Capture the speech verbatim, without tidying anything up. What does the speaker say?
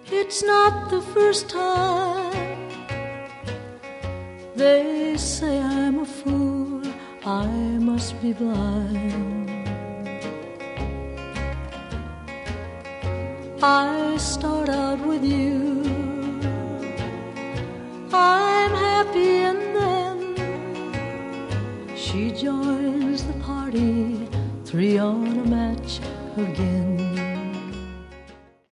It's not the first time. They say I'm a fool, I must be blind. I start out with you, I'm happy, and then she joins the party, three on a match again.